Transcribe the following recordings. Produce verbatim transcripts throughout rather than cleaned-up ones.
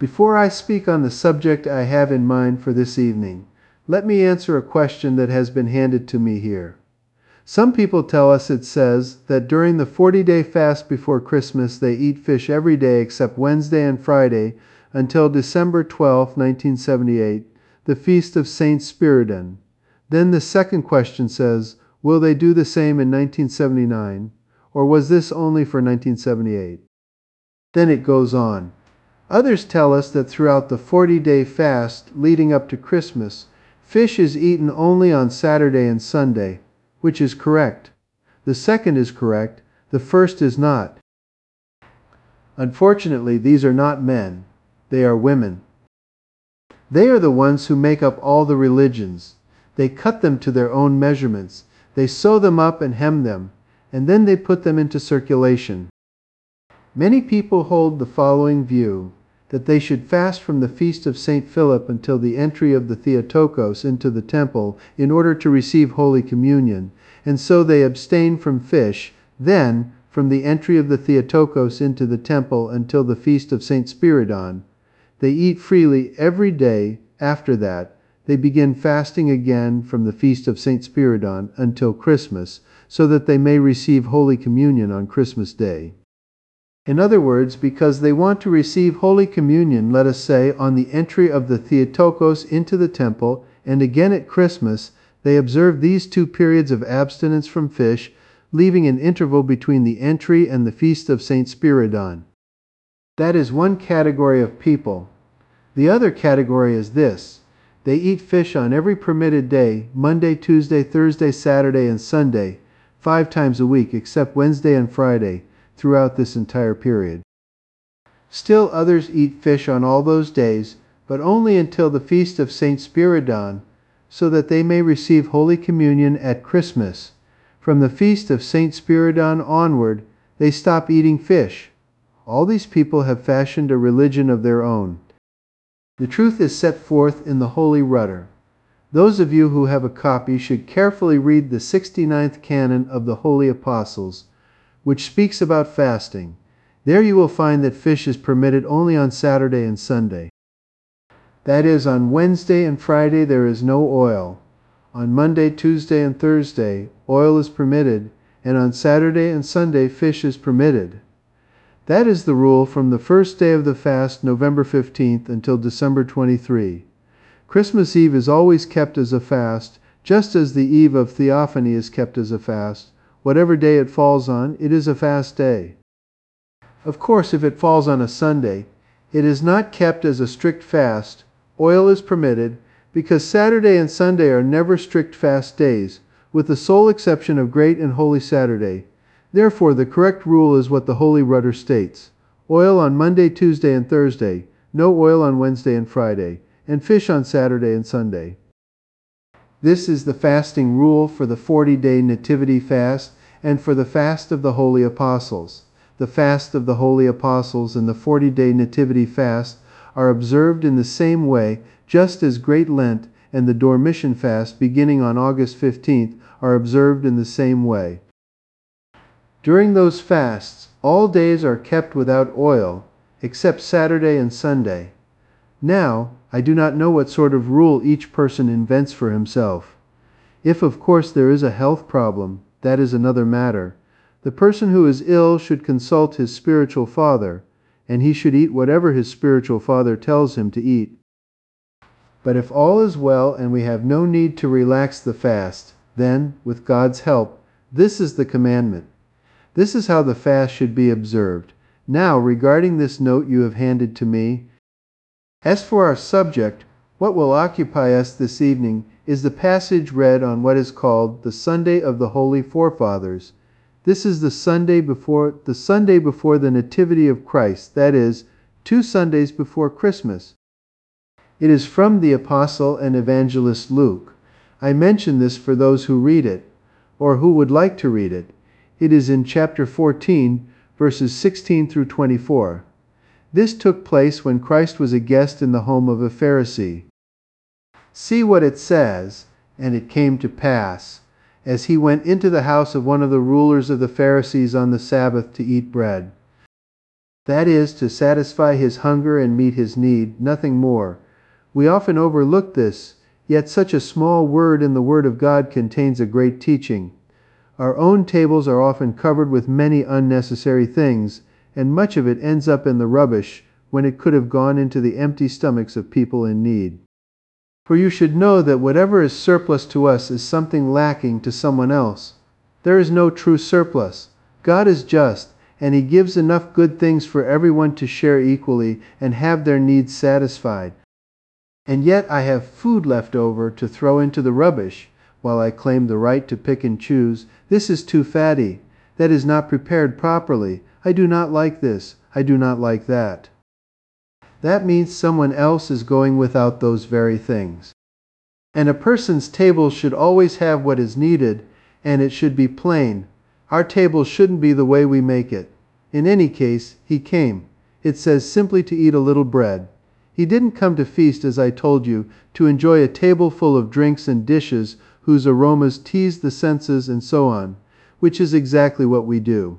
Before I speak on the subject I have in mind for this evening, let me answer a question that has been handed to me here. Some people tell us it says that during the forty-day fast before Christmas they eat fish every day except Wednesday and Friday until December twelfth, nineteen seventy-eight, the feast of Saint Spiridon. Then the second question says, will they do the same in nineteen seventy-nine, or was this only for nineteen seventy-eight? Then it goes on. Others tell us that throughout the forty-day fast leading up to Christmas, fish is eaten only on Saturday and Sunday, which is correct. The second is correct, the first is not. Unfortunately, these are not men, they are women. They are the ones who make up all the religions. They cut them to their own measurements, they sew them up and hem them, and then they put them into circulation. Many people hold the following view, that they should fast from the feast of Saint Philip until the entry of the Theotokos into the temple in order to receive Holy Communion, and so they abstain from fish, then from the entry of the Theotokos into the temple until the feast of Saint Spiridon. They eat freely every day after that. They begin fasting again from the feast of Saint Spiridon until Christmas, so that they may receive Holy Communion on Christmas Day. In other words, because they want to receive Holy Communion, let us say, on the entry of the Theotokos into the temple, and again at Christmas, they observe these two periods of abstinence from fish, leaving an interval between the entry and the feast of Saint Spiridon. That is one category of people. The other category is this. They eat fish on every permitted day, Monday, Tuesday, Thursday, Saturday, and Sunday, five times a week, except Wednesday and Friday, throughout this entire period. Still others eat fish on all those days, but only until the feast of Saint Spiridon, so that they may receive Holy Communion at Christmas. From the feast of Saint Spiridon onward, they stop eating fish. All these people have fashioned a religion of their own. The truth is set forth in the Holy Rudder. Those of you who have a copy should carefully read the sixty-ninth canon of the Holy Apostles, which speaks about fasting. There you will find that fish is permitted only on Saturday and Sunday. That is, on Wednesday and Friday there is no oil. On Monday, Tuesday, and Thursday, oil is permitted, and on Saturday and Sunday fish is permitted. That is the rule from the first day of the fast, November fifteenth, until December twenty-third. Christmas Eve is always kept as a fast, just as the Eve of Theophany is kept as a fast. Whatever day it falls on, it is a fast day. Of course, if it falls on a Sunday, it is not kept as a strict fast. Oil is permitted, because Saturday and Sunday are never strict fast days, with the sole exception of Great and Holy Saturday. Therefore, the correct rule is what the Holy Rudder states. Oil on Monday, Tuesday, and Thursday, no oil on Wednesday and Friday, and fish on Saturday and Sunday. This is the fasting rule for the forty-day Nativity fast and for the fast of the Holy Apostles. The fast of the Holy Apostles and the forty-day Nativity fast are observed in the same way, just as Great Lent and the Dormition fast beginning on August fifteenth are observed in the same way. During those fasts, all days are kept without oil, except Saturday and Sunday. Now, I do not know what sort of rule each person invents for himself. If, of course, there is a health problem, that is another matter. The person who is ill should consult his spiritual father, and he should eat whatever his spiritual father tells him to eat. But if all is well and we have no need to relax the fast, then, with God's help, this is the commandment. This is how the fast should be observed. Now, regarding this note you have handed to me, as for our subject, what will occupy us this evening is the passage read on what is called the Sunday of the Holy Forefathers. This is the Sunday before the Sunday before the Nativity of Christ, that is, two Sundays before Christmas. It is from the Apostle and Evangelist Luke. I mention this for those who read it, or who would like to read it. It is in chapter fourteen, verses sixteen through twenty-four. This took place when Christ was a guest in the home of a Pharisee. See what it says, and it came to pass, as he went into the house of one of the rulers of the Pharisees on the Sabbath to eat bread. That is, to satisfy his hunger and meet his need, nothing more. We often overlook this, yet such a small word in the Word of God contains a great teaching. Our own tables are often covered with many unnecessary things, and much of it ends up in the rubbish when it could have gone into the empty stomachs of people in need. For you should know that whatever is surplus to us is something lacking to someone else. There is no true surplus. God is just, and He gives enough good things for everyone to share equally and have their needs satisfied. And yet I have food left over to throw into the rubbish, while I claim the right to pick and choose. This is too fatty. That is not prepared properly. I do not like this. I do not like that. That means someone else is going without those very things. And a person's table should always have what is needed, and it should be plain. Our table shouldn't be the way we make it. In any case, He came. It says simply to eat a little bread. He didn't come to feast, as I told you, to enjoy a table full of drinks and dishes whose aromas tease the senses and so on, which is exactly what we do.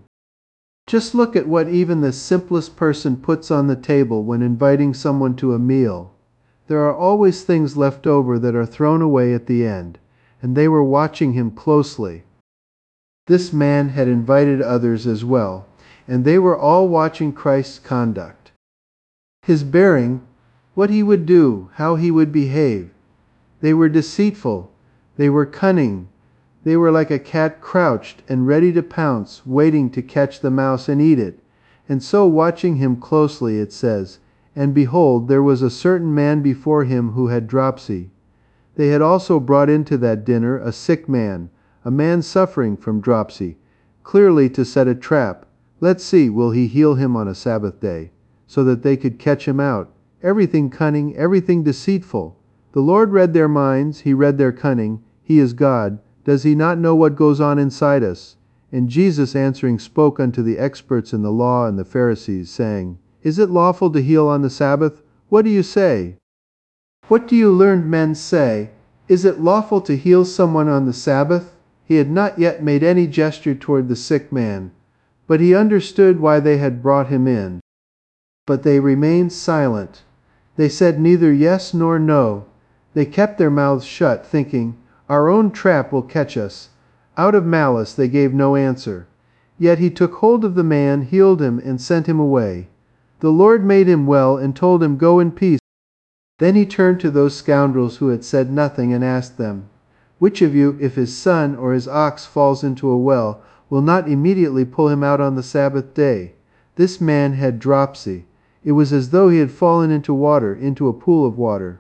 Just look at what even the simplest person puts on the table when inviting someone to a meal. There are always things left over that are thrown away at the end, and they were watching him closely. This man had invited others as well, and they were all watching Christ's conduct. His bearing, what he would do, how he would behave. They were deceitful, they were cunning, they were like a cat crouched and ready to pounce, waiting to catch the mouse and eat it. And so watching him closely, it says, "And behold, there was a certain man before him who had dropsy." They had also brought into that dinner a sick man, a man suffering from dropsy, clearly to set a trap. Let's see, will he heal him on a Sabbath day, so that they could catch him out. Everything cunning, everything deceitful. The Lord read their minds, He read their cunning. He is God. Does He not know what goes on inside us? And Jesus answering spoke unto the experts in the law and the Pharisees, saying, Is it lawful to heal on the Sabbath? What do you say? What do you learned men say? Is it lawful to heal someone on the Sabbath? He had not yet made any gesture toward the sick man, but he understood why they had brought him in. But they remained silent. They said neither yes nor no. They kept their mouths shut, thinking, Our own trap will catch us. Out of malice they gave no answer. Yet He took hold of the man, healed him, and sent him away. The Lord made him well and told him, Go in peace. Then He turned to those scoundrels who had said nothing and asked them, Which of you, if his son or his ox falls into a well, will not immediately pull him out on the Sabbath day? This man had dropsy. It was as though he had fallen into water, into a pool of water.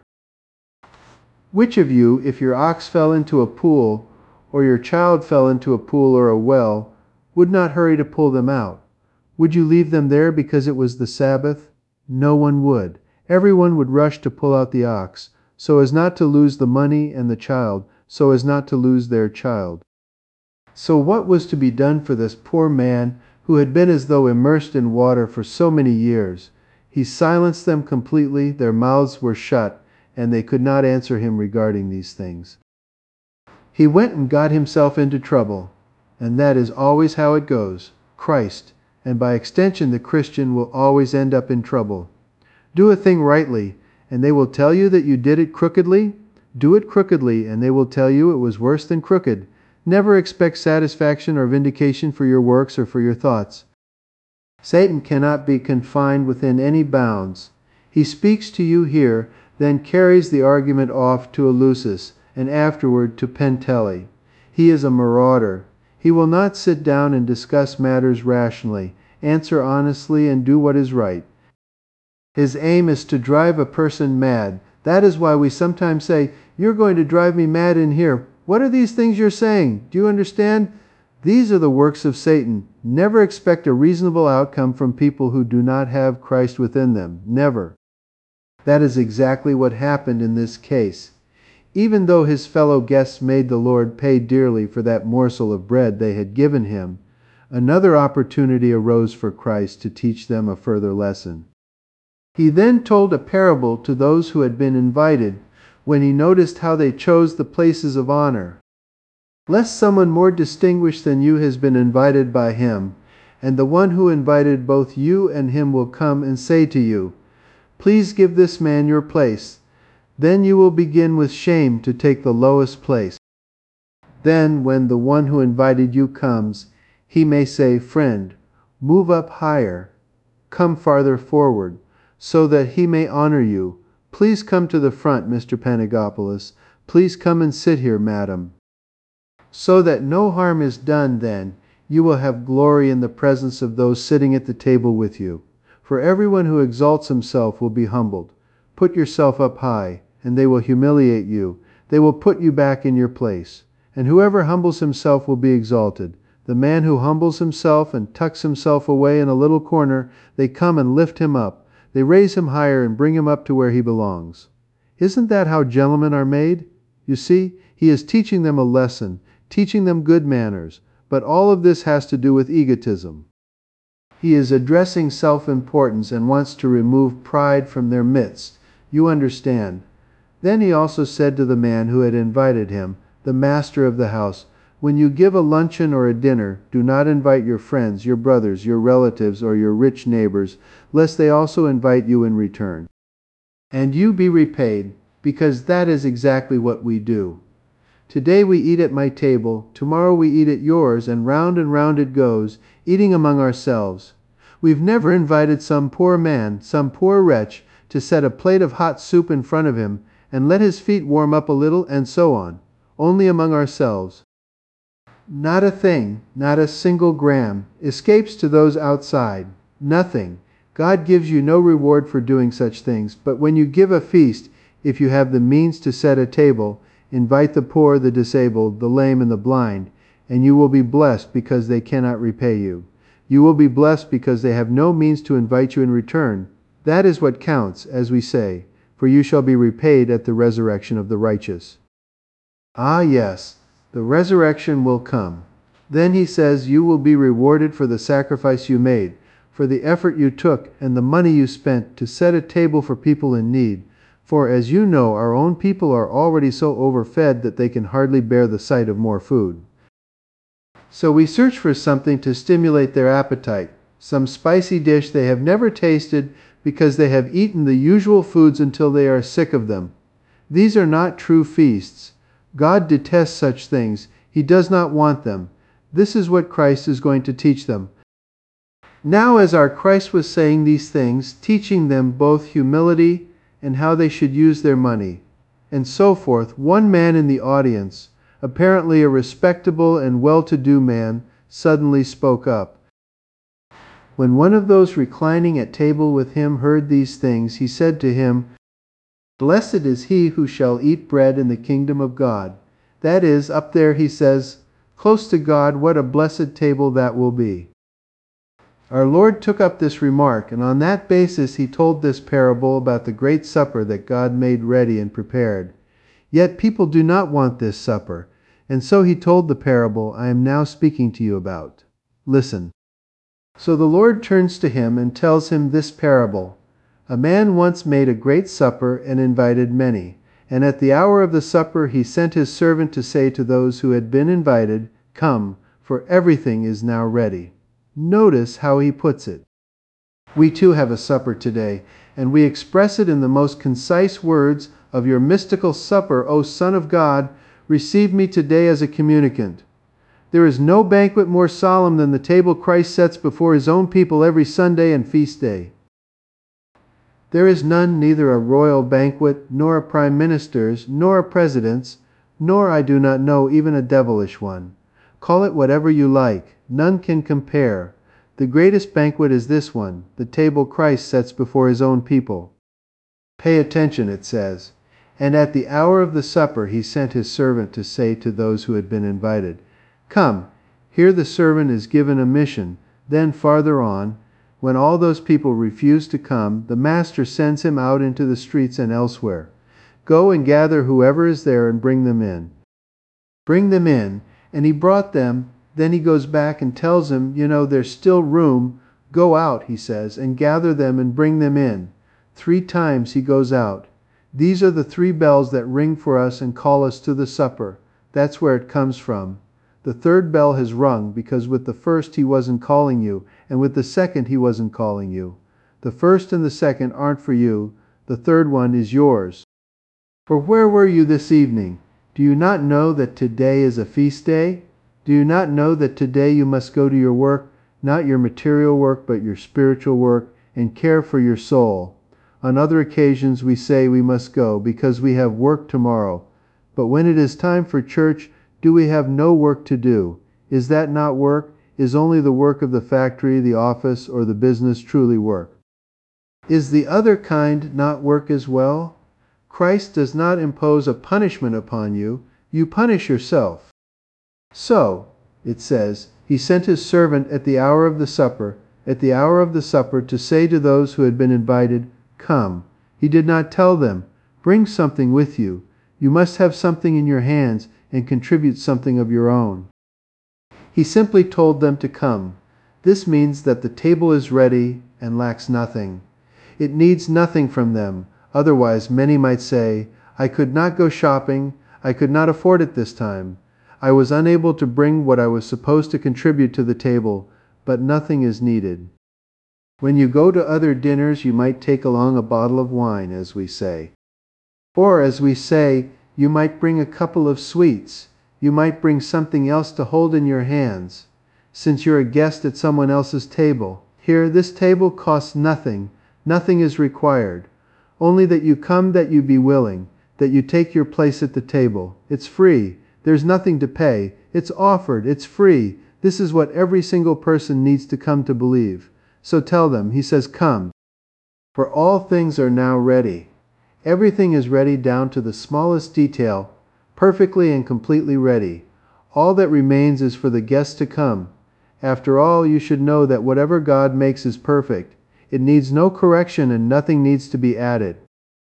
Which of you, if your ox fell into a pool, or your child fell into a pool or a well, would not hurry to pull them out? Would you leave them there because it was the Sabbath? No one would. Everyone would rush to pull out the ox, so as not to lose the money and the child, so as not to lose their child. So what was to be done for this poor man who had been as though immersed in water for so many years? He silenced them completely, their mouths were shut, and they could not answer him regarding these things. He went and got himself into trouble, and that is always how it goes. Christ, and by extension the Christian, will always end up in trouble. Do a thing rightly, and they will tell you that you did it crookedly. Do it crookedly, and they will tell you it was worse than crooked. Never expect satisfaction or vindication for your works or for your thoughts. Satan cannot be confined within any bounds. He speaks to you here, then carries the argument off to Eleusis, and afterward to Penteli. He is a marauder. He will not sit down and discuss matters rationally, answer honestly, and do what is right. His aim is to drive a person mad. That is why we sometimes say, You're going to drive me mad in here. What are these things you're saying? Do you understand? These are the works of Satan. Never expect a reasonable outcome from people who do not have Christ within them. Never. That is exactly what happened in this case. Even though his fellow guests made the Lord pay dearly for that morsel of bread they had given him, another opportunity arose for Christ to teach them a further lesson. He then told a parable to those who had been invited, when he noticed how they chose the places of honor. Lest someone more distinguished than you has been invited by him, And the one who invited both you and him will come and say to you, 'Please give this man your place.' Then you will begin with shame to take the lowest place. Then, when the one who invited you comes, he may say, 'Friend, move up higher, come farther forward,' so that he may honor you. 'Please come to the front, Mister Panagopoulos. Please come and sit here, madam.' So that no harm is done then, you will have glory in the presence of those sitting at the table with you. For everyone who exalts himself will be humbled. Put yourself up high, and they will humiliate you. They will put you back in your place. And whoever humbles himself will be exalted. The man who humbles himself and tucks himself away in a little corner, they come and lift him up. They raise him higher and bring him up to where he belongs. Isn't that how gentlemen are made? You see, he is teaching them a lesson, teaching them good manners, but all of this has to do with egotism. He is addressing self-importance and wants to remove pride from their midst. You understand. Then he also said to the man who had invited him, the master of the house, "When you give a luncheon or a dinner, do not invite your friends, your brothers, your relatives, or your rich neighbors, lest they also invite you in return. And you be repaid, because that is exactly what we do. Today we eat at my table, tomorrow we eat at yours, and round and round it goes, eating among ourselves. We've never invited some poor man, some poor wretch, to set a plate of hot soup in front of him, and let his feet warm up a little, and so on. Only among ourselves. Not a thing, not a single gram, escapes to those outside. Nothing. God gives you no reward for doing such things, but when you give a feast, if you have the means to set a table, invite the poor, the disabled, the lame, and the blind, and you will be blessed because they cannot repay you. You will be blessed because they have no means to invite you in return. That is what counts, as we say, for you shall be repaid at the resurrection of the righteous." Ah, yes, the resurrection will come. Then he says you will be rewarded for the sacrifice you made, for the effort you took and the money you spent to set a table for people in need. For as you know, our own people are already so overfed that they can hardly bear the sight of more food. So we search for something to stimulate their appetite, some spicy dish they have never tasted because they have eaten the usual foods until they are sick of them. These are not true feasts. God detests such things. He does not want them. This is what Christ is going to teach them. Now, as our Christ was saying these things, teaching them both humility and how they should use their money, and so forth, one man in the audience, apparently a respectable and well-to-do man, suddenly spoke up. When one of those reclining at table with him heard these things, he said to him, "Blessed is he who shall eat bread in the kingdom of God." That is, up there, he says, close to God, what a blessed table that will be. Our Lord took up this remark, and on that basis he told this parable about the great supper that God made ready and prepared. Yet people do not want this supper, and so he told the parable I am now speaking to you about. Listen. So the Lord turns to him and tells him this parable. A man once made a great supper and invited many. And at the hour of the supper he sent his servant to say to those who had been invited, "Come, for everything is now ready." Notice how he puts it. We too have a supper today, and we express it in the most concise words of your mystical supper, O Son of God, receive me today as a communicant. There is no banquet more solemn than the table Christ sets before his own people every Sunday and feast day. There is none, neither a royal banquet, nor a prime minister's, nor a president's, nor, I do not know, even a devilish one. Call it whatever you like. None can compare. The greatest banquet is this one, the table Christ sets before his own people. Pay attention, it says. And at the hour of the supper he sent his servant to say to those who had been invited, "Come." Here the servant is given a mission. Then farther on, when all those people refuse to come, the master sends him out into the streets and elsewhere. Go and gather whoever is there and bring them in. Bring them in. And he brought them. Then he goes back and tells him, you know, there's still room. Go out, he says, and gather them and bring them in. Three times he goes out. These are the three bells that ring for us and call us to the supper. That's where it comes from. The third bell has rung because with the first he wasn't calling you, and with the second he wasn't calling you. The first and the second aren't for you. The third one is yours. For where were you this evening? Do you not know that today is a feast day? Do you not know that today you must go to your work, not your material work, but your spiritual work, and care for your soul? On other occasions we say we must go because we have work tomorrow. But when it is time for church, do we have no work to do? Is that not work? Is only the work of the factory, the office, or the business truly work? Is the other kind not work as well? Christ does not impose a punishment upon you. You punish yourself. So, it says, he sent his servant at the hour of the supper, at the hour of the supper, to say to those who had been invited, "Come." He did not tell them, "Bring something with you." You must have something in your hands and contribute something of your own. He simply told them to come. This means that the table is ready and lacks nothing. It needs nothing from them. Otherwise, many might say, "I could not go shopping. I could not afford it this time. I was unable to bring what I was supposed to contribute to the table," but nothing is needed. When you go to other dinners, you might take along a bottle of wine, as we say. Or, as we say, you might bring a couple of sweets. You might bring something else to hold in your hands. Since you're a guest at someone else's table. Here, this table costs nothing. Nothing is required. Only that you come, that you be willing, that you take your place at the table. It's free. There's nothing to pay. It's offered. It's free. This is what every single person needs to come to believe. So tell them, he says, "Come." For all things are now ready. Everything is ready down to the smallest detail, perfectly and completely ready. All that remains is for the guests to come. After all, you should know that whatever God makes is perfect. It needs no correction and nothing needs to be added.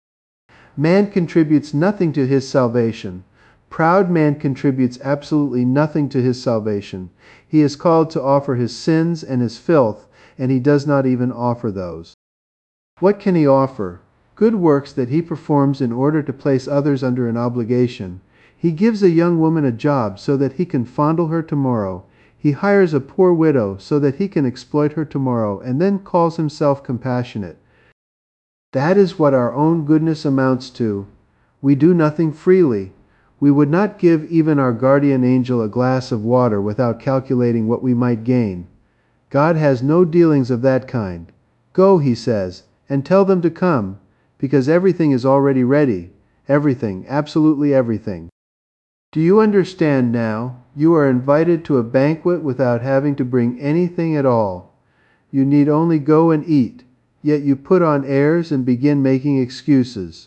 Man contributes nothing to his salvation. Proud man contributes absolutely nothing to his salvation. He is called to offer his sins and his filth, and he does not even offer those. What can he offer? Good works that he performs in order to place others under an obligation. He gives a young woman a job so that he can fondle her tomorrow. He hires a poor widow so that he can exploit her tomorrow, and then calls himself compassionate. That is what our own goodness amounts to. We do nothing freely. We would not give even our guardian angel a glass of water without calculating what we might gain. God has no dealings of that kind. Go, he says, and tell them to come, because everything is already ready. Everything, absolutely everything. Do you understand now? You are invited to a banquet without having to bring anything at all. You need only go and eat, yet you put on airs and begin making excuses.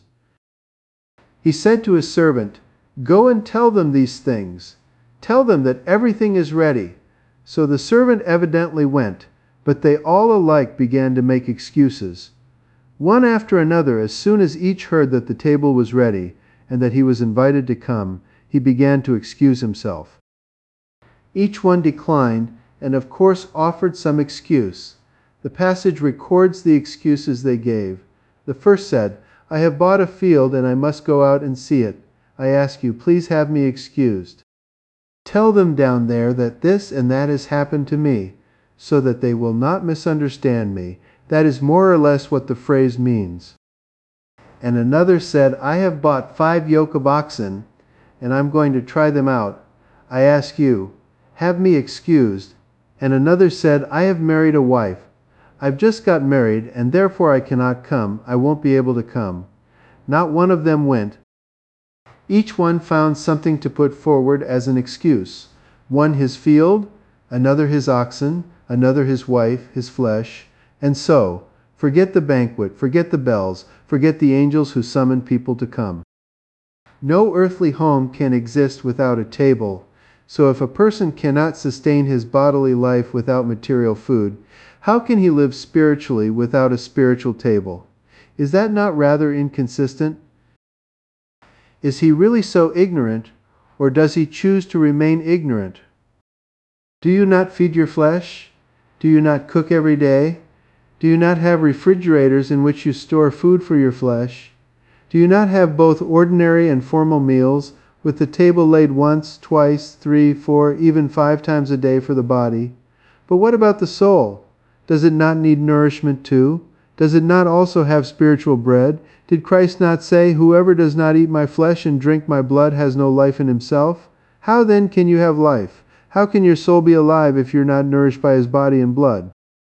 He said to his servant, "Go and tell them these things. Tell them that everything is ready." So the servant evidently went, but they all alike began to make excuses. One after another, as soon as each heard that the table was ready, and that he was invited to come, he began to excuse himself. Each one declined, and of course offered some excuse. The passage records the excuses they gave. The first said, "I have bought a field, and I must go out and see it. I ask you, please have me excused. Tell them down there that this and that has happened to me, so that they will not misunderstand me." That is more or less what the phrase means. And another said, "I have bought five yoke of oxen, and I'm going to try them out. I ask you, have me excused." And another said, "I have married a wife. I've just got married, and therefore I cannot come. I won't be able to come." Not one of them went. Each one found something to put forward as an excuse. One his field, another his oxen, another his wife, his flesh, and so, forget the banquet, forget the bells, forget the angels who summon people to come. No earthly home can exist without a table, so if a person cannot sustain his bodily life without material food, how can he live spiritually without a spiritual table? Is that not rather inconsistent? Is he really so ignorant, or does he choose to remain ignorant? Do you not feed your flesh? Do you not cook every day? Do you not have refrigerators in which you store food for your flesh? Do you not have both ordinary and formal meals, with the table laid once, twice, three, four, even five times a day for the body. But what about the soul? Does it not need nourishment too? Does it not also have spiritual bread? Did Christ not say, "Whoever does not eat my flesh and drink my blood has no life in himself"? How then can you have life? How can your soul be alive if you're not nourished by his body and blood?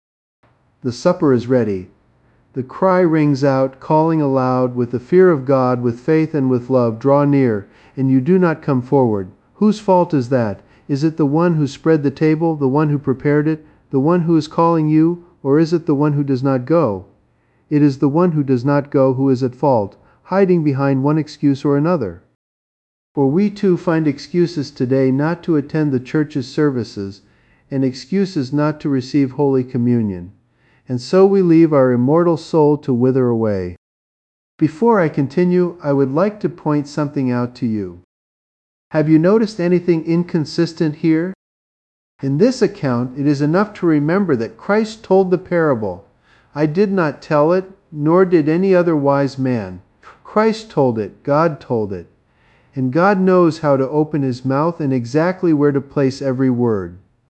The supper is ready. The cry rings out, calling aloud, with the fear of God, with faith and with love, draw near, and you do not come forward. Whose fault is that? Is it the one who spread the table, the one who prepared it, the one who is calling you, or is it the one who does not go? It is the one who does not go who is at fault, hiding behind one excuse or another. For we too find excuses today not to attend the church's services, and excuses not to receive Holy Communion. And so we leave our immortal soul to wither away. Before I continue, I would like to point something out to you. Have you noticed anything inconsistent here? In this account, it is enough to remember that Christ told the parable. I did not tell it, nor did any other wise man. Christ told it, God told it. And God knows how to open his mouth and exactly where to place every word.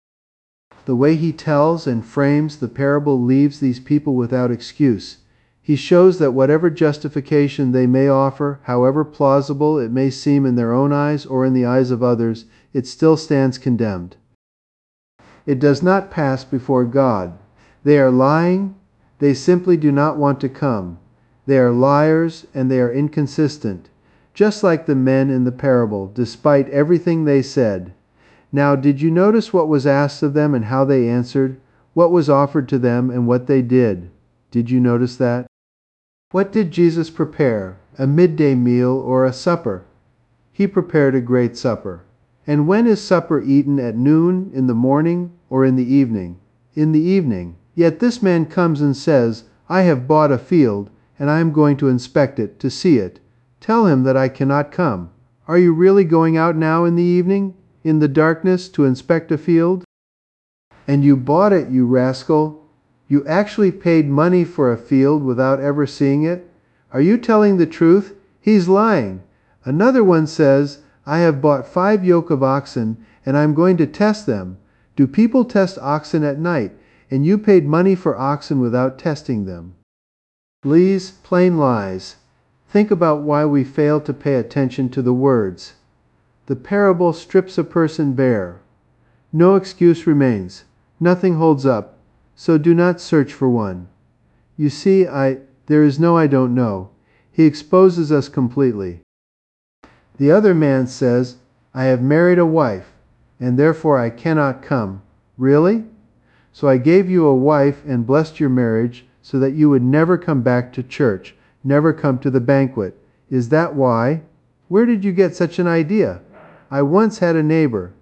The way he tells and frames the parable leaves these people without excuse. He shows that whatever justification they may offer, however plausible it may seem in their own eyes or in the eyes of others, it still stands condemned. It does not pass before God. They are lying. They simply do not want to come. They are liars and they are inconsistent, just like the men in the parable, despite everything they said. Now, did you notice what was asked of them and how they answered? What was offered to them and what they did? Did you notice that? What did Jesus prepare? A midday meal or a supper? He prepared a great supper. And when is supper eaten? At noon, in the morning, or in the evening? In the evening. Yet this man comes and says, "I have bought a field, and I am going to inspect it, to see it." Tell him that I cannot come. Are you really going out now in the evening, in the darkness, to inspect a field? And you bought it, you rascal. You actually paid money for a field without ever seeing it? Are you telling the truth? He's lying. Another one says, "I have bought five yoke of oxen, and I am going to test them." Do people test oxen at night? And you paid money for oxen without testing them. Please, plain lies. Think about why we fail to pay attention to the words. The parable strips a person bare. No excuse remains. Nothing holds up. So do not search for one. You see, I, there is no I don't know. He exposes us completely. The other man says, "I have married a wife, and therefore I cannot come." Really? So I gave you a wife and blessed your marriage so that you would never come back to church, never come to the banquet. Is that why? Where did you get such an idea? I once had a neighbor.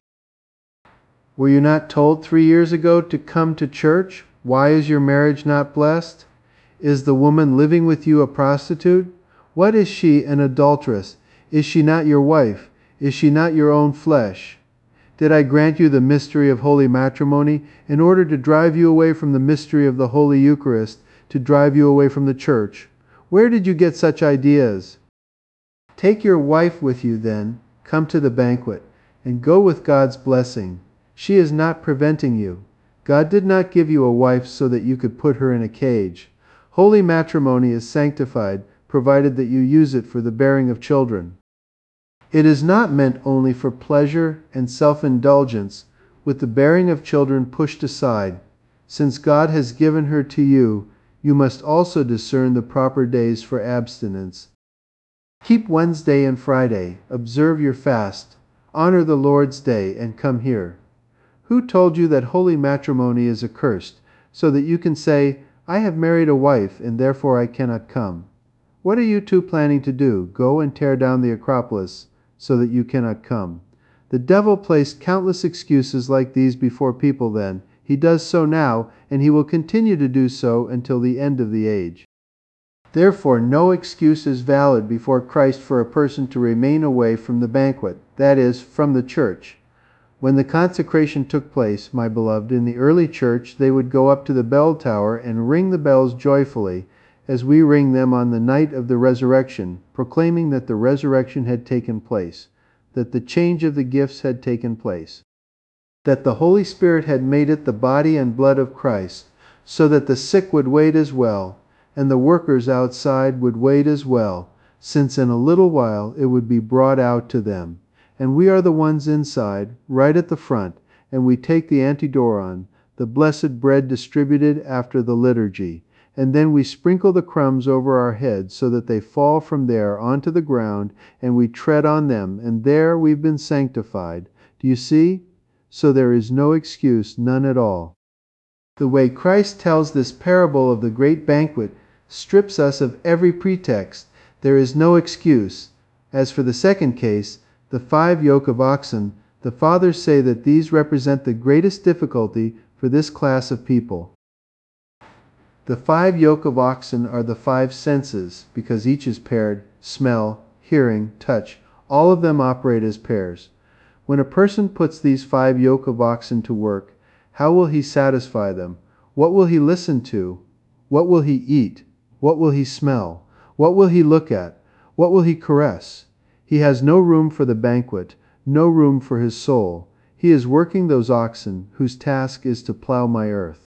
Were you not told three years ago to come to church? Why is your marriage not blessed? Is the woman living with you a prostitute? What is she, an adulteress? Is she not your wife? Is she not your own flesh? Did I grant you the mystery of holy matrimony in order to drive you away from the mystery of the Holy Eucharist, to drive you away from the church? Where did you get such ideas? Take your wife with you then, come to the banquet, and go with God's blessing. She is not preventing you. God did not give you a wife so that you could put her in a cage. Holy matrimony is sanctified, provided that you use it for the bearing of children. It is not meant only for pleasure and self-indulgence, with the bearing of children pushed aside. Since God has given her to you, you must also discern the proper days for abstinence. Keep Wednesday and Friday, observe your fast, honor the Lord's Day, and come here. Who told you that holy matrimony is accursed, so that you can say, "I have married a wife, and therefore I cannot come"? What are you two planning to do? Go and tear down the Acropolis, so that you cannot come. The devil placed countless excuses like these before people then. He does so now, and he will continue to do so until the end of the age. Therefore, no excuse is valid before Christ for a person to remain away from the banquet, that is, from the church. When the consecration took place, my beloved, in the early church, they would go up to the bell tower and ring the bells joyfully, as we ring them on the night of the resurrection, proclaiming that the resurrection had taken place. that the change of the gifts had taken place, that the Holy Spirit had made it the body and blood of Christ, so that the sick would wait as well, and the workers outside would wait as well, since in a little while it would be brought out to them. And we are the ones inside, right at the front, and we take the antidoron, the blessed bread distributed after the liturgy, and then we sprinkle the crumbs over our heads so that they fall from there onto the ground, and we tread on them, and there we've been sanctified. Do you see? So there is no excuse, none at all. The way Christ tells this parable of the great banquet strips us of every pretext. There is no excuse. As for the second case, the five yoke of oxen, the fathers say that these represent the greatest difficulty for this class of people. The five yoke of oxen are the five senses, because each is paired: smell, hearing, touch. All of them operate as pairs. When a person puts these five yoke of oxen to work, how will he satisfy them? What will he listen to? What will he eat? What will he smell? What will he look at? What will he caress? He has no room for the banquet, no room for his soul. He is working those oxen, whose task is to plow my earth.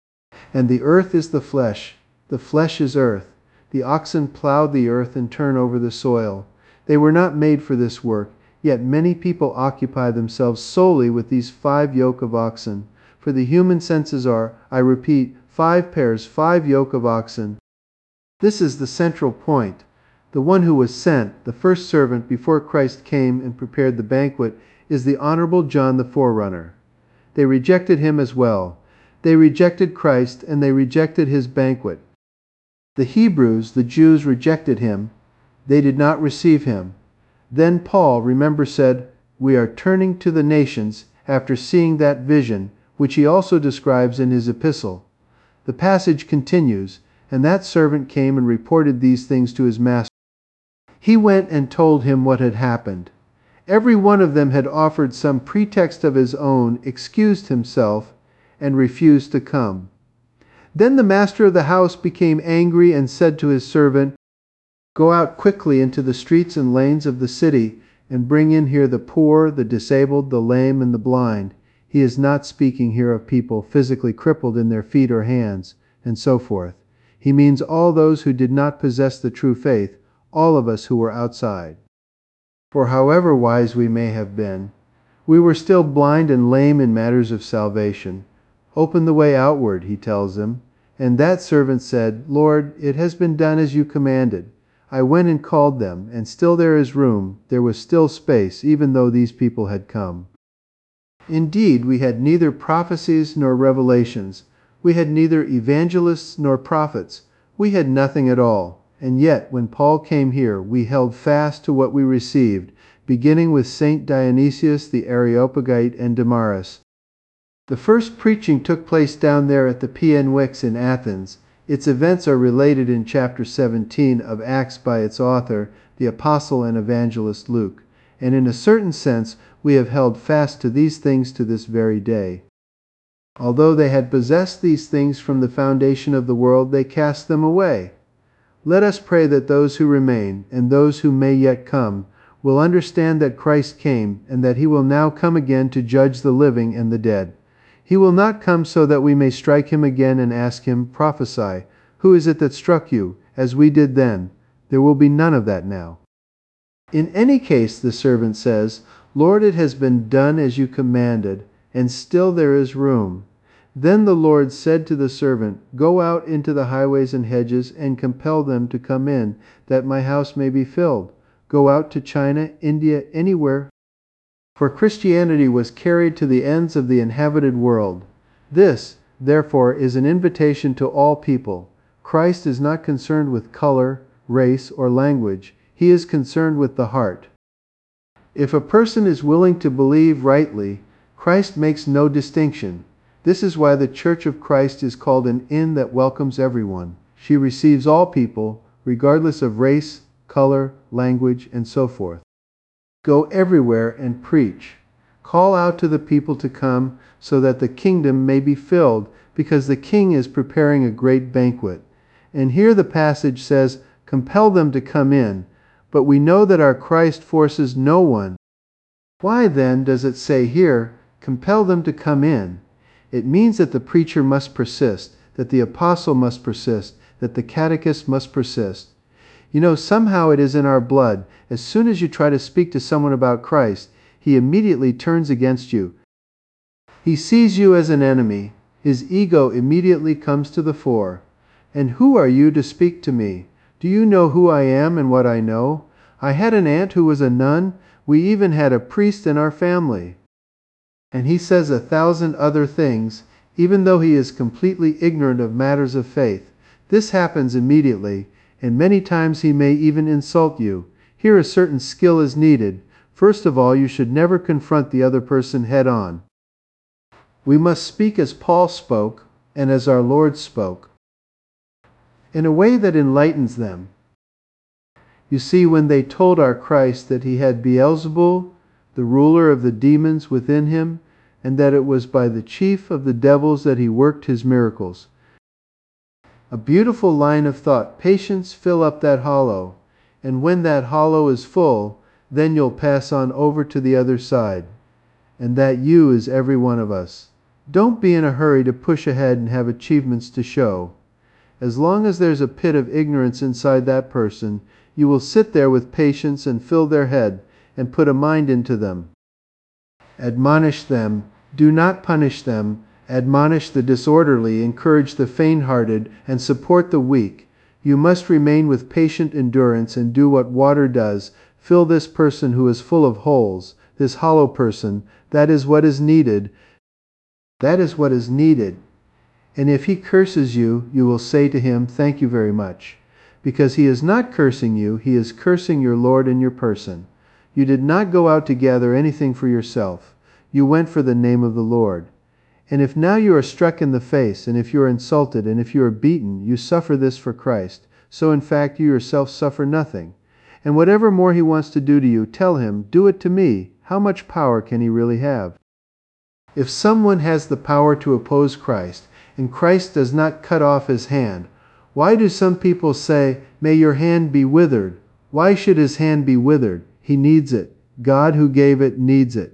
And the earth is the flesh. The flesh is earth. The oxen plow the earth and turn over the soil. They were not made for this work, yet many people occupy themselves solely with these five yoke of oxen. For the human senses are, I repeat, five pairs, five yoke of oxen. This is the central point. The one who was sent, the first servant before Christ came and prepared the banquet, is the Honorable John the Forerunner. They rejected him as well. They rejected Christ, and they rejected his banquet. The Hebrews, the Jews, rejected him. They did not receive him. Then Paul, remember, said, "We are turning to the nations," after seeing that vision, which he also describes in his epistle. The passage continues, "And that servant came and reported these things to his master. He went and told him what had happened." Every one of them had offered some pretext of his own, excused himself, and refused to come. Then the master of the house became angry and said to his servant, "Go out quickly into the streets and lanes of the city, and bring in here the poor, the disabled, the lame, and the blind." He is not speaking here of people physically crippled in their feet or hands, and so forth. He means all those who did not possess the true faith, all of us who were outside. For however wise we may have been, we were still blind and lame in matters of salvation. "Open the way outward," he tells them. And that servant said, "Lord, it has been done as you commanded. I went and called them, and still there is room. There was still space, even though these people had come." Indeed, we had neither prophecies nor revelations. We had neither evangelists nor prophets. We had nothing at all. And yet, when Paul came here, we held fast to what we received, beginning with Saint Dionysius the Areopagite and Damaris. The first preaching took place down there at the P N Wix in Athens. Its events are related in chapter seventeen of Acts by its author, the apostle and evangelist Luke. And in a certain sense, we have held fast to these things to this very day. Although they had possessed these things from the foundation of the world, they cast them away. Let us pray that those who remain, and those who may yet come, will understand that Christ came, and that he will now come again to judge the living and the dead. He will not come so that we may strike him again and ask him, "Prophesy, who is it that struck you?" as we did then. There will be none of that now. In any case, the servant says, "Lord, it has been done as you commanded, and still there is room." Then the Lord said to the servant, "Go out into the highways and hedges, and compel them to come in, that my house may be filled." Go out to China, India, anywhere. For Christianity was carried to the ends of the inhabited world. This, therefore, is an invitation to all people. Christ is not concerned with color, race, or language. He is concerned with the heart. If a person is willing to believe rightly, Christ makes no distinction. This is why the Church of Christ is called an inn that welcomes everyone. She receives all people, regardless of race, color, language, and so forth. Go everywhere and preach. Call out to the people to come so that the kingdom may be filled, because the king is preparing a great banquet. And here the passage says, "Compel them to come in." But we know that our Christ forces no one. Why then does it say here, compel them to come in? It means that the preacher must persist, that the apostle must persist, that the catechist must persist. You know, somehow it is in our blood. As soon as you try to speak to someone about Christ, he immediately turns against you. He sees you as an enemy. His ego immediately comes to the fore. And who are you to speak to me? Do you know who I am and what I know? I had an aunt who was a nun. We even had a priest in our family. And he says a thousand other things, even though he is completely ignorant of matters of faith. This happens immediately, and many times he may even insult you. Here a certain skill is needed. First of all, you should never confront the other person head on. We must speak as Paul spoke and as our Lord spoke, in a way that enlightens them. You see, when they told our Christ that he had Beelzebul, the ruler of the demons, within him, and that it was by the chief of the devils that he worked his miracles. A beautiful line of thought. Patience, fill up that hollow. And when that hollow is full, then you'll pass on over to the other side. And that you is every one of us. Don't be in a hurry to push ahead and have achievements to show. As long as there's a pit of ignorance inside that person, you will sit there with patience and fill their head and put a mind into them. Admonish them. Do not punish them. Admonish the disorderly, encourage the faint-hearted, and support the weak. You must remain with patient endurance and do what water does. Fill this person who is full of holes, this hollow person. That is what is needed. That is what is needed. And if he curses you, you will say to him, thank you very much. Because he is not cursing you, he is cursing your Lord and your person. You did not go out to gather anything for yourself. You went for the name of the Lord. And if now you are struck in the face, and if you are insulted, and if you are beaten, you suffer this for Christ. So in fact you yourself suffer nothing. And whatever more he wants to do to you, tell him, do it to me. How much power can he really have? If someone has the power to oppose Christ, and Christ does not cut off his hand, why do some people say, may your hand be withered? Why should his hand be withered? He needs it. God who gave it needs it.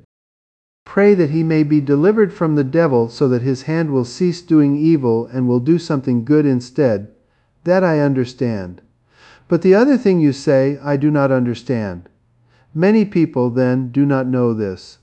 Pray that he may be delivered from the devil so that his hand will cease doing evil and will do something good instead. That I understand. But the other thing you say, I do not understand. Many people, then, do not know this.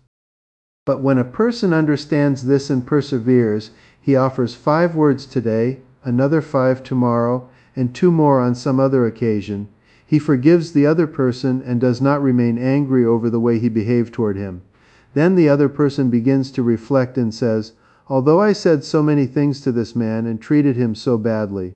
But when a person understands this and perseveres, he offers five words today, another five tomorrow, and two more on some other occasion. He forgives the other person and does not remain angry over the way he behaved toward him. Then the other person begins to reflect and says, although I said so many things to this man and treated him so badly,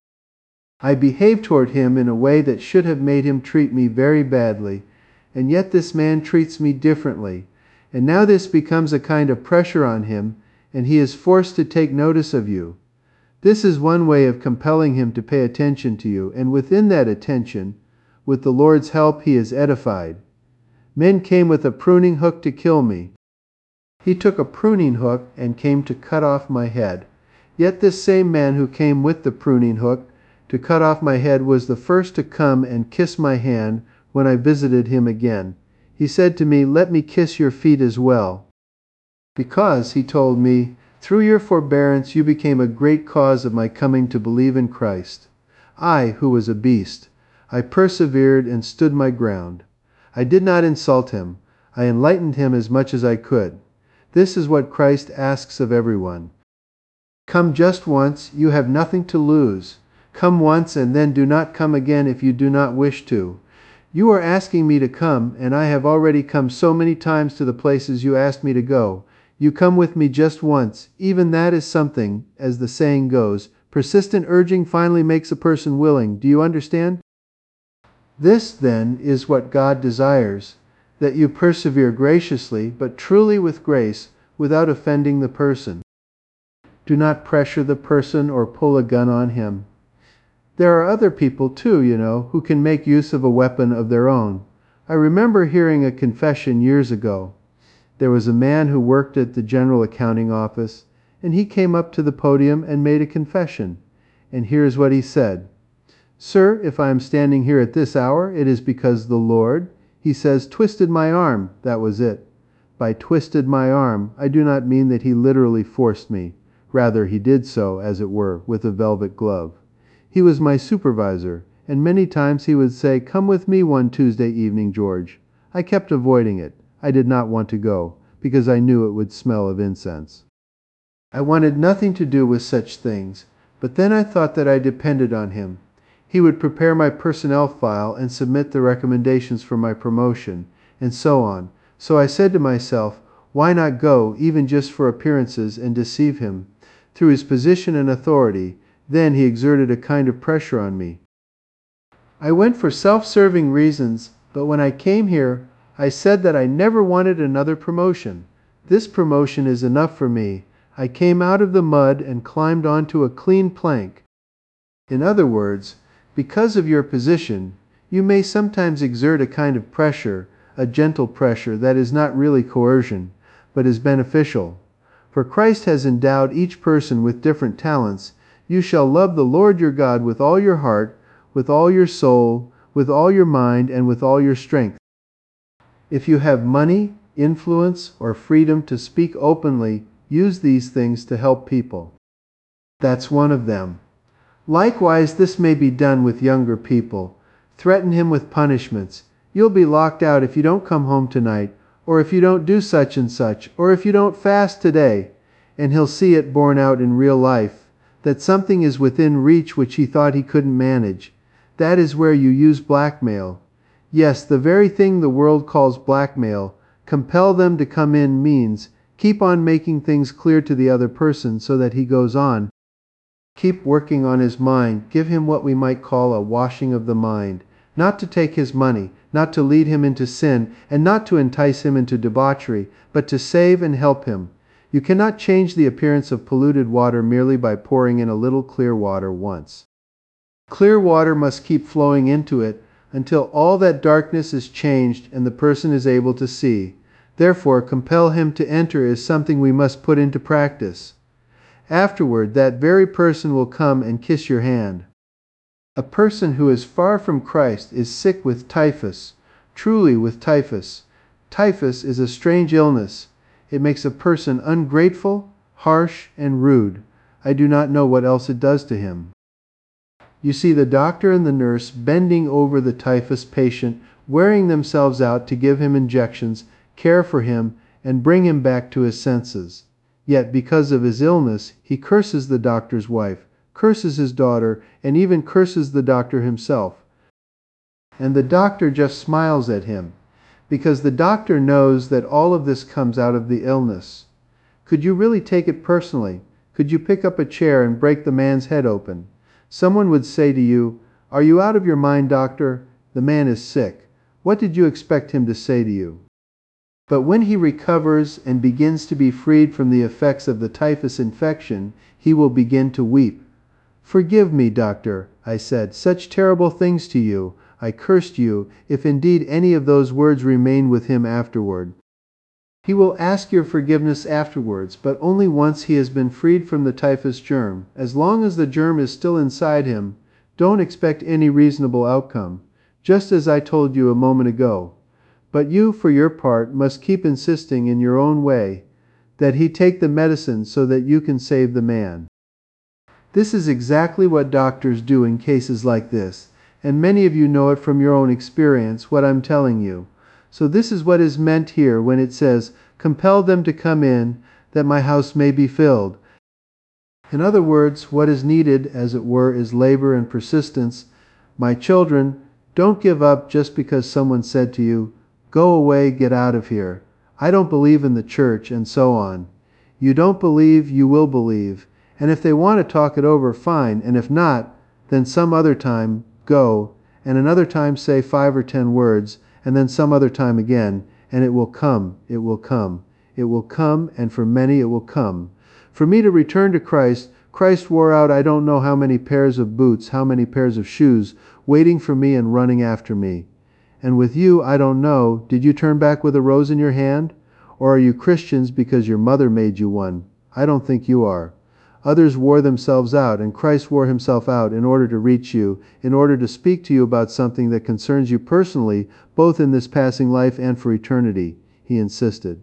I behaved toward him in a way that should have made him treat me very badly, and yet this man treats me differently. And now this becomes a kind of pressure on him, and he is forced to take notice of you. This is one way of compelling him to pay attention to you, and within that attention, with the Lord's help, he is edified. Men came with a pruning hook to kill me. He took a pruning hook and came to cut off my head. Yet this same man who came with the pruning hook to cut off my head was the first to come and kiss my hand when I visited him again. He said to me, let me kiss your feet as well. Because, he told me, through your forbearance you became a great cause of my coming to believe in Christ. I, who was a beast, I persevered and stood my ground. I did not insult him. I enlightened him as much as I could. This is what Christ asks of everyone. Come just once, you have nothing to lose. Come once and then do not come again if you do not wish to. You are asking me to come, and I have already come so many times to the places you asked me to go. You come with me just once. Even that is something, as the saying goes. Persistent urging finally makes a person willing. Do you understand? This, then, is what God desires, that you persevere graciously, but truly with grace, without offending the person. Do not pressure the person or pull a gun on him. There are other people, too, you know, who can make use of a weapon of their own. I remember hearing a confession years ago. There was a man who worked at the General Accounting Office, and he came up to the podium and made a confession. And here's what he said. Sir, if I am standing here at this hour, it is because the Lord, he says, twisted my arm. That was it. By twisted my arm, I do not mean that he literally forced me. Rather, he did so, as it were, with a velvet glove. He was my supervisor, and many times he would say, "Come with me one Tuesday evening, George." I kept avoiding it. I did not want to go, because I knew it would smell of incense. I wanted nothing to do with such things, but then I thought that I depended on him. He would prepare my personnel file and submit the recommendations for my promotion, and so on. So I said to myself, why not go, even just for appearances, and deceive him? Through his position and authority, then he exerted a kind of pressure on me. I went for self-serving reasons, but when I came here, I said that I never wanted another promotion. This promotion is enough for me. I came out of the mud and climbed onto a clean plank. In other words, because of your position, you may sometimes exert a kind of pressure, a gentle pressure that is not really coercion, but is beneficial. For Christ has endowed each person with different talents. You shall love the Lord your God with all your heart, with all your soul, with all your mind, and with all your strength. If you have money, influence, or freedom to speak openly, use these things to help people. That's one of them. Likewise, this may be done with younger people. Threaten him with punishments. You'll be locked out if you don't come home tonight, or if you don't do such and such, or if you don't fast today. And he'll see it borne out in real life, that something is within reach which he thought he couldn't manage. That is where you use blackmail. Yes, the very thing the world calls blackmail. Compel them to come in means, keep on making things clear to the other person so that he goes on. Keep working on his mind. Give him what we might call a washing of the mind. Not to take his money, not to lead him into sin, and not to entice him into debauchery, but to save and help him. You cannot change the appearance of polluted water merely by pouring in a little clear water once. Clear water must keep flowing into it until all that darkness is changed and the person is able to see. Therefore, compel him to enter is something we must put into practice. Afterward, that very person will come and kiss your hand. A person who is far from Christ is sick with typhus, truly with typhus. Typhus is a strange illness. It makes a person ungrateful, harsh, and rude. I do not know what else it does to him. You see the doctor and the nurse bending over the typhus patient, wearing themselves out to give him injections, care for him, and bring him back to his senses. Yet because of his illness, he curses the doctor's wife, curses his daughter, and even curses the doctor himself. And the doctor just smiles at him, because the doctor knows that all of this comes out of the illness. Could you really take it personally? Could you pick up a chair and break the man's head open? Someone would say to you, "Are you out of your mind, doctor? The man is sick." What did you expect him to say to you? But when he recovers and begins to be freed from the effects of the typhus infection, he will begin to weep. "Forgive me, doctor," I said, "such terrible things to you. I cursed you," if indeed any of those words remain with him afterward. He will ask your forgiveness afterwards, but only once he has been freed from the typhus germ. As long as the germ is still inside him, don't expect any reasonable outcome, just as I told you a moment ago. But you, for your part, must keep insisting in your own way that he take the medicine so that you can save the man. This is exactly what doctors do in cases like this, and many of you know it from your own experience, what I'm telling you. So this is what is meant here when it says, "Compel them to come in, that my house may be filled." In other words, what is needed, as it were, is labor and persistence. My children, don't give up just because someone said to you, "Go away, get out of here. I don't believe in the church," and so on. You don't believe, you will believe. And if they want to talk it over, fine. And if not, then some other time, go. And another time say five or ten words. And then some other time again. And it will come, it will come. It will come, and for many it will come. For me to return to Christ, Christ wore out I don't know how many pairs of boots, how many pairs of shoes, waiting for me and running after me. And with you, I don't know, did you turn back with a rose in your hand? Or are you Christians because your mother made you one? I don't think you are. Others wore themselves out, and Christ wore himself out in order to reach you, in order to speak to you about something that concerns you personally, both in this passing life and for eternity. He insisted.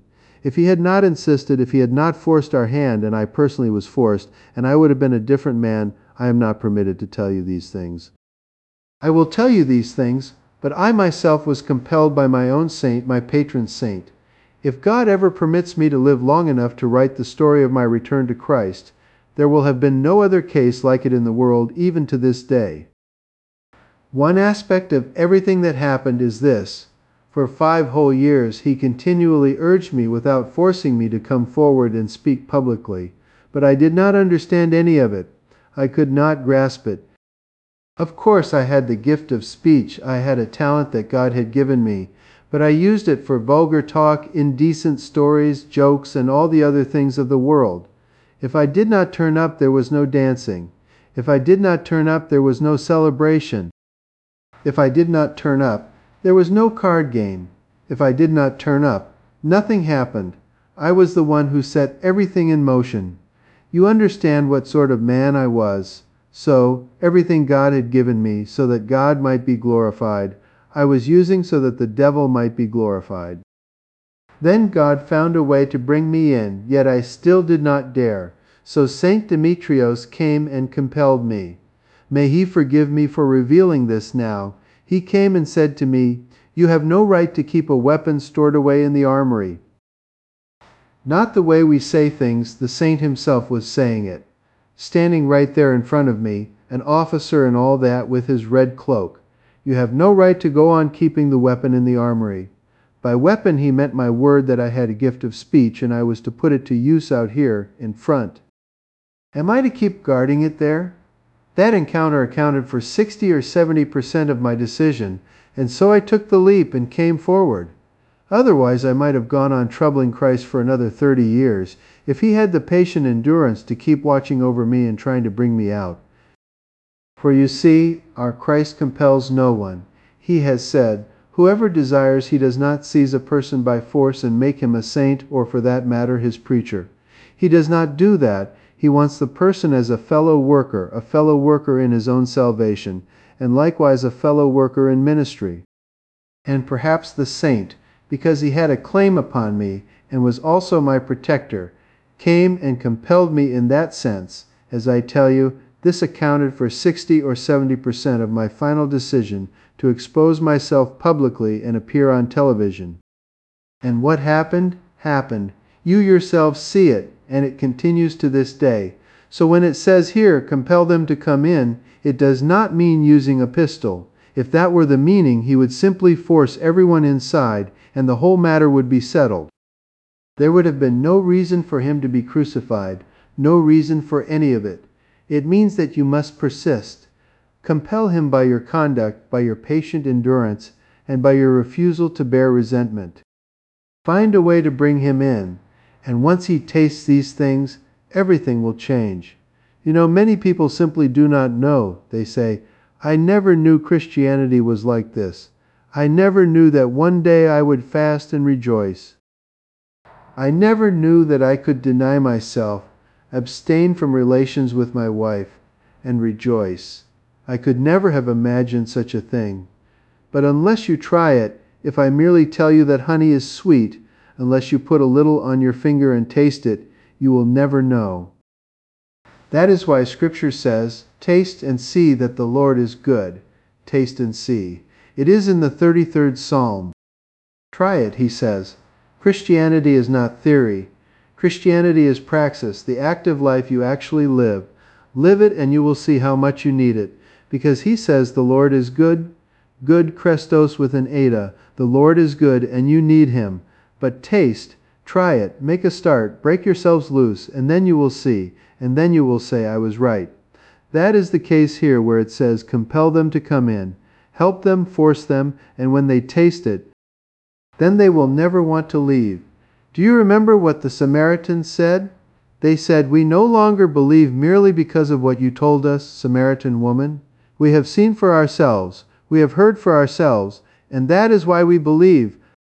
If he had not insisted, if he had not forced our hand, and I personally was forced, and I would have been a different man, I am not permitted to tell you these things. I will tell you these things, but I myself was compelled by my own saint, my patron saint. If God ever permits me to live long enough to write the story of my return to Christ, there will have been no other case like it in the world, even to this day. One aspect of everything that happened is this. For five whole years he continually urged me without forcing me to come forward and speak publicly, but I did not understand any of it. I could not grasp it. Of course I had the gift of speech, I had a talent that God had given me, but I used it for vulgar talk, indecent stories, jokes, and all the other things of the world. If I did not turn up, there was no dancing. If I did not turn up, there was no celebration. If I did not turn up, there was no card game. If I did not turn up, nothing happened. I was the one who set everything in motion. You understand what sort of man I was. So, everything God had given me, so that God might be glorified, I was using so that the devil might be glorified. Then God found a way to bring me in, yet I still did not dare. So Saint Demetrios came and compelled me. May he forgive me for revealing this now. He came and said to me, "You have no right to keep a weapon stored away in the armory." Not the way we say things, the saint himself was saying it. Standing right there in front of me, an officer and all that with his red cloak. You have no right to go on keeping the weapon in the armory. By weapon he meant my word that I had a gift of speech and I was to put it to use out here, in front. Am I to keep guarding it there? That encounter accounted for sixty or seventy percent of my decision, and so I took the leap and came forward. Otherwise I might have gone on troubling Christ for another thirty years, if he had the patient endurance to keep watching over me and trying to bring me out. For you see, our Christ compels no one. He has said, "Whoever desires, he does not seize a person by force and make him a saint, or for that matter, his preacher." He does not do that. He wants the person as a fellow worker, a fellow worker in his own salvation, and likewise a fellow worker in ministry. And perhaps the saint, because he had a claim upon me, and was also my protector, came and compelled me in that sense. As I tell you, this accounted for sixty or seventy percent of my final decision to expose myself publicly and appear on television. And what happened, happened. You yourselves see it, and it continues to this day. So when it says here, compel them to come in, it does not mean using a pistol. If that were the meaning, he would simply force everyone inside, and the whole matter would be settled. There would have been no reason for him to be crucified, no reason for any of it. It means that you must persist. Compel him by your conduct, by your patient endurance, and by your refusal to bear resentment. Find a way to bring him in, and once he tastes these things, everything will change. You know, many people simply do not know. They say, "I never knew Christianity was like this. I never knew that one day I would fast and rejoice. I never knew that I could deny myself, abstain from relations with my wife, and rejoice. I could never have imagined such a thing." But unless you try it, if I merely tell you that honey is sweet, unless you put a little on your finger and taste it, you will never know. That is why Scripture says, "Taste and see that the Lord is good." Taste and see. It is in the thirty-third Psalm. Try it, he says. Christianity is not theory. Christianity is praxis, the active life you actually live. Live it and you will see how much you need it. Because he says the Lord is good, good Christos with an eta. The Lord is good and you need him. But taste, try it, make a start, break yourselves loose, and then you will see, and then you will say, "I was right." That is the case here where it says, compel them to come in. Help them, force them, and when they taste it, then they will never want to leave. Do you remember what the Samaritans said? They said, "We no longer believe merely because of what you told us, Samaritan woman. We have seen for ourselves, we have heard for ourselves, and that is why we believe.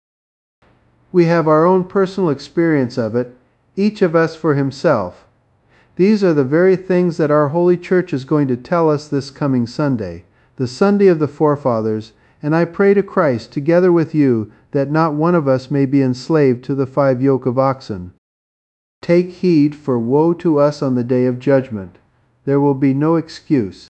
We have our own personal experience of it, each of us for himself." These are the very things that our Holy Church is going to tell us this coming Sunday, the Sunday of the forefathers, And I pray to Christ, together with you, that not one of us may be enslaved to the five yoke of oxen. Take heed, for woe to us on the day of judgment. There will be no excuse.